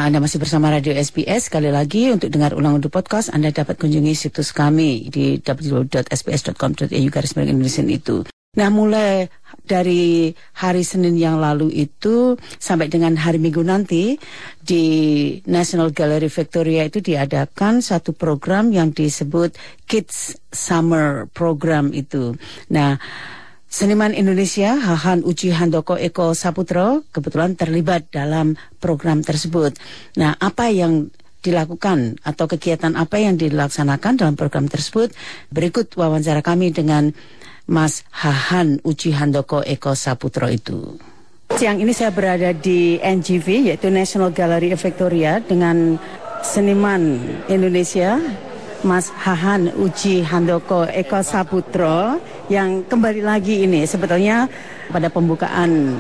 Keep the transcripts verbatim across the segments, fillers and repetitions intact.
Ya, Anda masih bersama Radio S B S. Sekali lagi, untuk dengar ulang untuk podcast, Anda dapat kunjungi situs kami di w w w dot s b s dot com dot a u garis miring Indonesia itu. Nah, mulai dari hari Senin yang lalu itu sampai dengan hari Minggu nanti di National Gallery Victoria itu diadakan satu program yang disebut Kids Summer Program itu. Nah, seniman Indonesia Hahan Uci Handoko Eko Saputro kebetulan terlibat dalam program tersebut. Nah, apa yang dilakukan atau kegiatan apa yang dilaksanakan dalam program tersebut? Berikut wawancara kami dengan Mas Hahan Uci Handoko Eko Saputro itu. Siang ini saya berada di N G V, yaitu National Gallery Victoria, dengan seniman Indonesia Mas Hahan Uci Handoko Eko Saputro yang kembali lagi ini. Sebetulnya pada pembukaan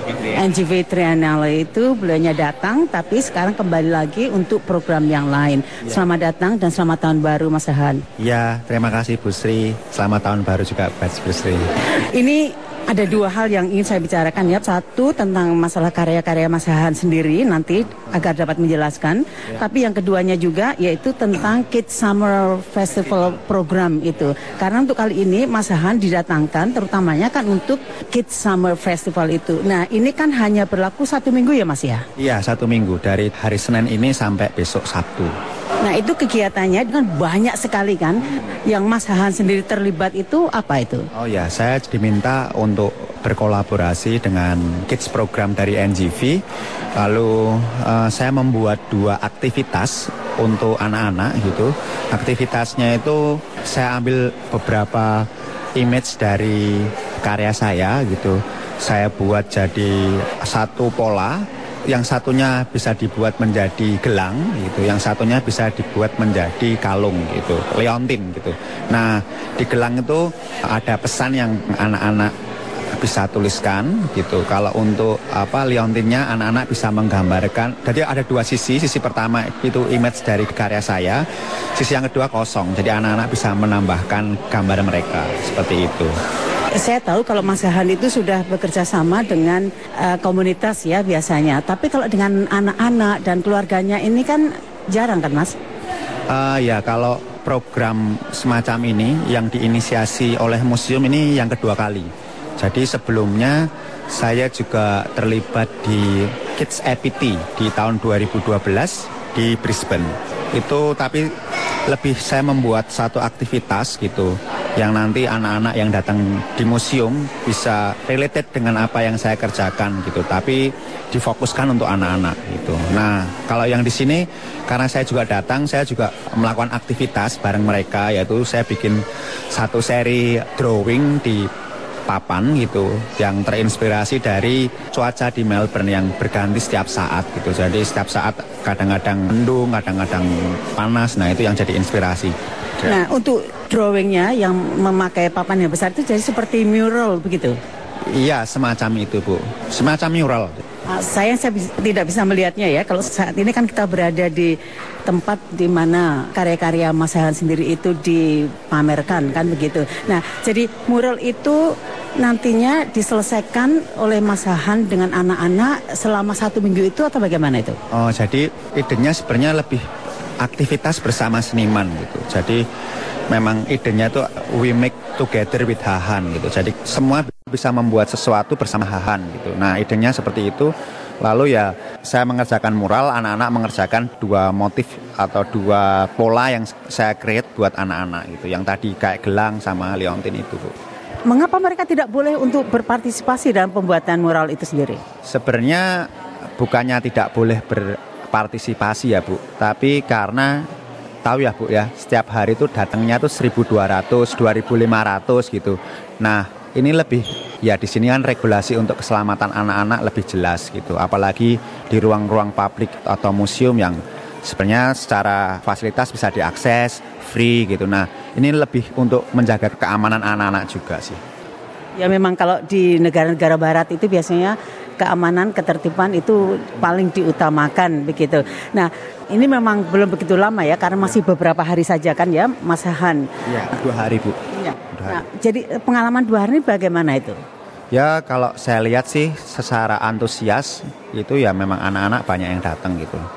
N G V Triennale itu beliaunya datang, tapi sekarang kembali lagi untuk program yang lain. Ya. Selamat datang dan selamat tahun baru Mas Hahan. Ya, terima kasih Bu Sri. Selamat tahun baru juga Bu Sri. Ini ada dua hal yang ingin saya bicarakan ya. Satu tentang masalah karya-karya Mas Hahan sendiri nanti agar dapat menjelaskan. Ya. Tapi yang keduanya juga yaitu tentang Kids Summer Festival Program itu. Karena untuk kali ini Mas Hahan didatangkan terutamanya kan untuk Kids Summer Festival itu. Nah, ini kan hanya berlaku satu minggu ya Mas ya? Iya, satu minggu dari hari Senin ini sampai besok Sabtu. Nah, itu kegiatannya kan banyak sekali kan. Yang Mas Hahan sendiri terlibat itu apa itu? Oh ya, saya diminta untuk berkolaborasi dengan Kids Program dari N G V. Lalu uh, saya membuat dua aktivitas untuk anak-anak gitu. Aktivitasnya itu saya ambil beberapa image dari karya saya gitu. Saya buat jadi satu pola. Yang satunya bisa dibuat menjadi gelang gitu, yang satunya bisa dibuat menjadi kalung gitu, leontin gitu. Nah, di gelang itu ada pesan yang anak-anak bisa tuliskan gitu. Kalau untuk apa leontinnya anak-anak bisa menggambarkan. Jadi ada dua sisi. Sisi pertama itu image dari karya saya, sisi yang kedua kosong. Jadi anak-anak bisa menambahkan gambar mereka seperti itu. Saya tahu kalau Mas Hahan itu sudah bekerja sama dengan uh, komunitas ya biasanya. Tapi kalau dengan anak-anak dan keluarganya ini kan jarang kan Mas? Uh, ya kalau program semacam ini yang diinisiasi oleh museum ini yang kedua kali. Jadi sebelumnya saya juga terlibat di Kids A P T di tahun dua ribu dua belas di Brisbane. Itu tapi lebih saya membuat satu aktivitas gitu yang nanti anak-anak yang datang di museum bisa related dengan apa yang saya kerjakan gitu, tapi difokuskan untuk anak-anak gitu. Nah, kalau yang di sini karena saya juga datang, saya juga melakukan aktivitas bareng mereka, yaitu saya bikin satu seri drawing di papan gitu yang terinspirasi dari cuaca di Melbourne yang berganti setiap saat gitu. Jadi setiap saat kadang-kadang mendung, kadang-kadang panas. Nah, itu yang jadi inspirasi. Nah, untuk drawingnya yang memakai papan yang besar itu jadi seperti mural begitu? Iya, semacam itu Bu, semacam mural. Uh, saya, saya bis, tidak bisa melihatnya ya. Kalau saat ini kan kita berada di tempat di mana karya-karya Mas Hahan sendiri itu dipamerkan kan begitu. Nah, jadi mural itu nantinya diselesaikan oleh Mas Hahan dengan anak-anak selama satu minggu itu atau bagaimana itu? Oh, jadi idenya sebenarnya lebih aktivitas bersama seniman gitu. Jadi memang idenya itu we make together with Hahan gitu. Jadi semua bisa membuat sesuatu bersama Hahan gitu. Nah, idenya seperti itu. Lalu ya saya mengerjakan mural, anak-anak mengerjakan dua motif atau dua pola yang saya create buat anak-anak gitu. Yang tadi kayak gelang sama leontin itu, Bu. Mengapa mereka tidak boleh untuk berpartisipasi dalam pembuatan mural itu sendiri? Sebenarnya bukannya tidak boleh berpartisipasi ya Bu, tapi karena tahu ya Bu ya, setiap hari itu datangnya tuh seribu dua ratus, dua ribu lima ratus gitu. Nah, ini lebih ya di sini kan regulasi untuk keselamatan anak-anak lebih jelas gitu. Apalagi di ruang-ruang publik atau museum yang sebenarnya secara fasilitas bisa diakses free gitu. Nah, ini lebih untuk menjaga keamanan anak-anak juga sih. Ya memang kalau di negara-negara barat itu biasanya keamanan, ketertiban itu paling diutamakan begitu. Nah, ini memang belum begitu lama ya, karena masih beberapa hari saja kan ya, Mas Hahan. Iya, dua hari Bu. Ya. Nah, jadi pengalaman dua hari ini bagaimana itu? Ya kalau saya lihat sih secara antusias itu ya memang anak-anak banyak yang datang gitu.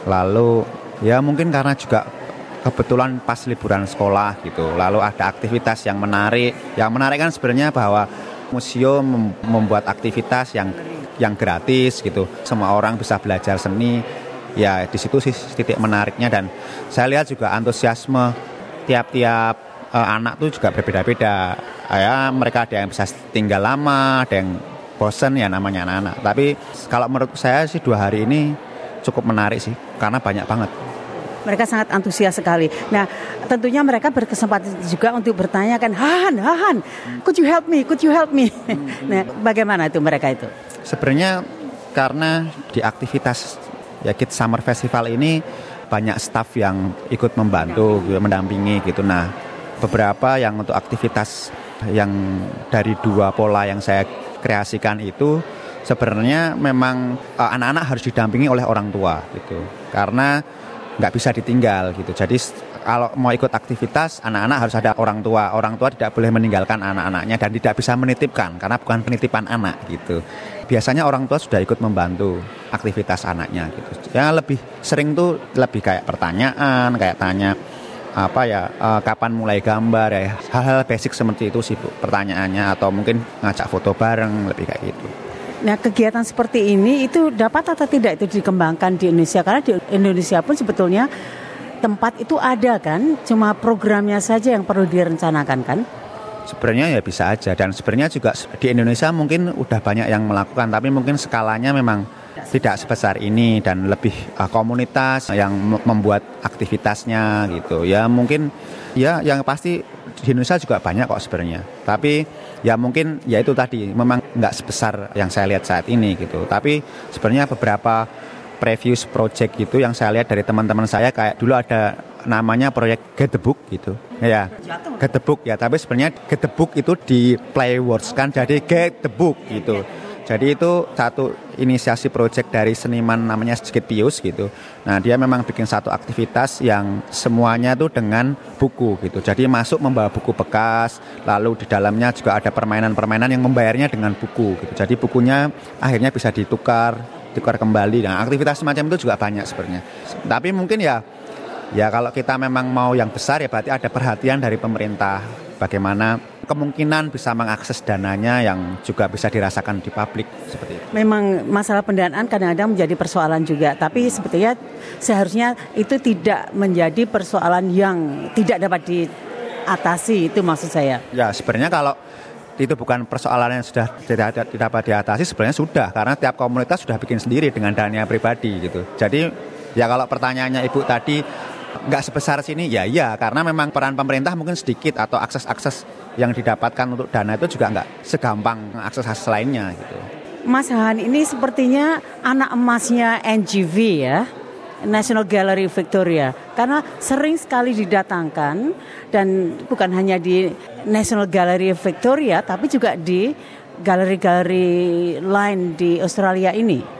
Lalu ya mungkin karena juga kebetulan pas liburan sekolah gitu. Lalu ada aktivitas yang menarik. Yang menarik kan sebenarnya bahwa museum mem- membuat aktivitas yang yang gratis gitu. Semua orang bisa belajar seni. Ya di situ sih titik menariknya, dan saya lihat juga antusiasme tiap-tiap uh, anak tuh juga berbeda-beda. Ya mereka ada yang bisa tinggal lama, ada yang bosen ya namanya anak-anak. Tapi kalau menurut saya sih dua hari ini cukup menarik sih karena banyak banget. Mereka sangat antusias sekali. Nah, tentunya mereka berkesempatan juga untuk bertanya kan, Han, Han, could you help me, could you help me? Hmm. Nah, bagaimana itu mereka itu? Sebenarnya karena di aktivitas ya Kids Summer Festival ini banyak staf yang ikut membantu, mendampingi, mendampingi gitu. Nah, beberapa yang untuk aktivitas yang dari dua pola yang saya kreasikan itu sebenarnya memang uh, anak-anak harus didampingi oleh orang tua gitu. Karena nggak bisa ditinggal gitu. Jadi kalau mau ikut aktivitas, anak-anak harus ada orang tua. Orang tua tidak boleh meninggalkan anak-anaknya dan tidak bisa menitipkan karena bukan penitipan anak gitu. Biasanya orang tua sudah ikut membantu aktivitas anaknya gitu. Ya lebih sering tuh lebih kayak pertanyaan, kayak tanya apa ya, uh, kapan mulai gambar ya, hal-hal basic seperti itu sih Bu, pertanyaannya, atau mungkin ngajak foto bareng, lebih kayak gitu. Nah, kegiatan seperti ini itu dapat atau tidak itu dikembangkan di Indonesia? Karena di Indonesia pun sebetulnya tempat itu ada kan, cuma programnya saja yang perlu direncanakan kan? Sebenarnya ya bisa aja, dan sebenarnya juga di Indonesia mungkin udah banyak yang melakukan, tapi mungkin skalanya memang tidak sebesar ini dan lebih uh, komunitas yang membuat aktivitasnya gitu. Ya mungkin ya yang pasti di Indonesia juga banyak kok sebenarnya. Tapi ya mungkin ya itu tadi memang nggak sebesar yang saya lihat saat ini gitu. Tapi sebenarnya beberapa previous project gitu yang saya lihat dari teman-teman saya, kayak dulu ada namanya proyek Get the Book gitu. Ya, Get the Book ya, tapi sebenarnya Get the Book itu di play words kan jadi Get the Book gitu. Jadi itu satu inisiasi proyek dari seniman namanya Sigit Pius gitu. Nah dia memang bikin satu aktivitas yang semuanya tuh dengan buku gitu. Jadi masuk membawa buku bekas, lalu di dalamnya juga ada permainan-permainan yang membayarnya dengan buku gitu. Jadi bukunya akhirnya bisa ditukar, tukar kembali. Nah aktivitas semacam itu juga banyak sebenarnya. Tapi mungkin ya, ya kalau kita memang mau yang besar ya berarti ada perhatian dari pemerintah. Bagaimana kemungkinan bisa mengakses dananya yang juga bisa dirasakan di publik seperti itu. Memang masalah pendanaan kadang-kadang menjadi persoalan juga, tapi sebetulnya seharusnya itu tidak menjadi persoalan yang tidak dapat diatasi, itu maksud saya. Ya sebenarnya kalau itu bukan persoalan yang sudah tidak, tidak dapat diatasi, sebenarnya sudah, karena tiap komunitas sudah bikin sendiri dengan dananya pribadi gitu. Jadi ya kalau pertanyaannya Ibu tadi nggak sebesar sini, ya iya, karena memang peran pemerintah mungkin sedikit, atau akses-akses yang didapatkan untuk dana itu juga nggak segampang akses-akses lainnya gitu. Mas Han ini sepertinya anak emasnya N G V ya, National Gallery Victoria, karena sering sekali didatangkan, dan bukan hanya di National Gallery Victoria, tapi juga di galeri-galeri lain di Australia ini.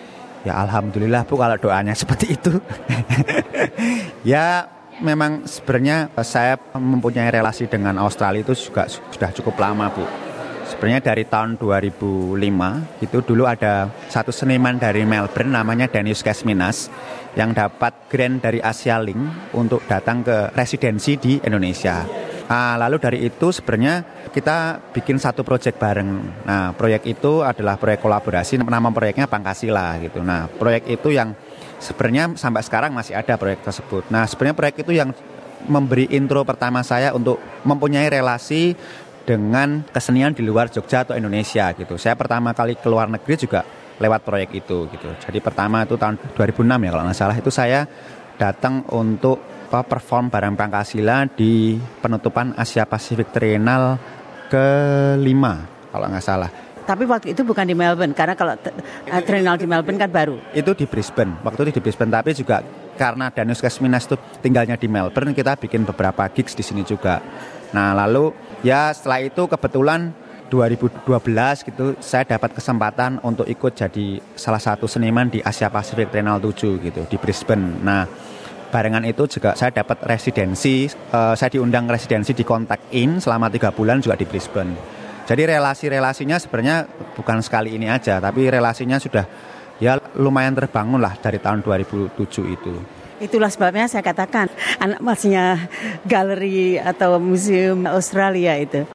Ya alhamdulillah Bu kalau doanya seperti itu. Ya memang sebenarnya saya mempunyai relasi dengan Australia itu juga sudah cukup lama Bu. Sebenarnya dari tahun dua ribu lima itu dulu ada satu seniman dari Melbourne namanya Danius Kesminas yang dapat grant dari Asia Link untuk datang ke residensi di Indonesia. Nah, lalu dari itu sebenarnya kita bikin satu proyek bareng. Nah, proyek itu adalah proyek kolaborasi, nama proyeknya Pangkasila gitu. Nah, proyek itu yang sebenarnya sampai sekarang masih ada proyek tersebut. Nah, sebenarnya proyek itu yang memberi intro pertama saya untuk mempunyai relasi dengan kesenian di luar Jogja atau Indonesia gitu. Saya pertama kali ke luar negeri juga lewat proyek itu gitu. Jadi pertama itu tahun dua ribu enam ya kalau nggak salah, itu saya datang untuk perform bareng Pangkasila di penutupan Asia Pasifik Trienal kelima kalau nggak salah. Tapi waktu itu bukan di Melbourne, karena kalau uh, Trienal di Melbourne kan baru. Itu di Brisbane, waktu itu di Brisbane, tapi juga karena Danius Kesminas itu tinggalnya di Melbourne, kita bikin beberapa gigs di sini juga. Nah lalu ya setelah itu kebetulan dua ribu dua belas gitu saya dapat kesempatan untuk ikut jadi salah satu seniman di Asia Pasifik Trienal tujuh gitu di Brisbane. Nah barengan itu juga saya dapat residensi, uh, saya diundang residensi di Contact In selama tiga bulan juga di Brisbane. Jadi relasi-relasinya sebenarnya bukan sekali ini aja, tapi relasinya sudah ya lumayan terbangun lah dari tahun dua ribu tujuh itu. Itulah sebabnya saya katakan anak masnya galeri atau museum Australia itu.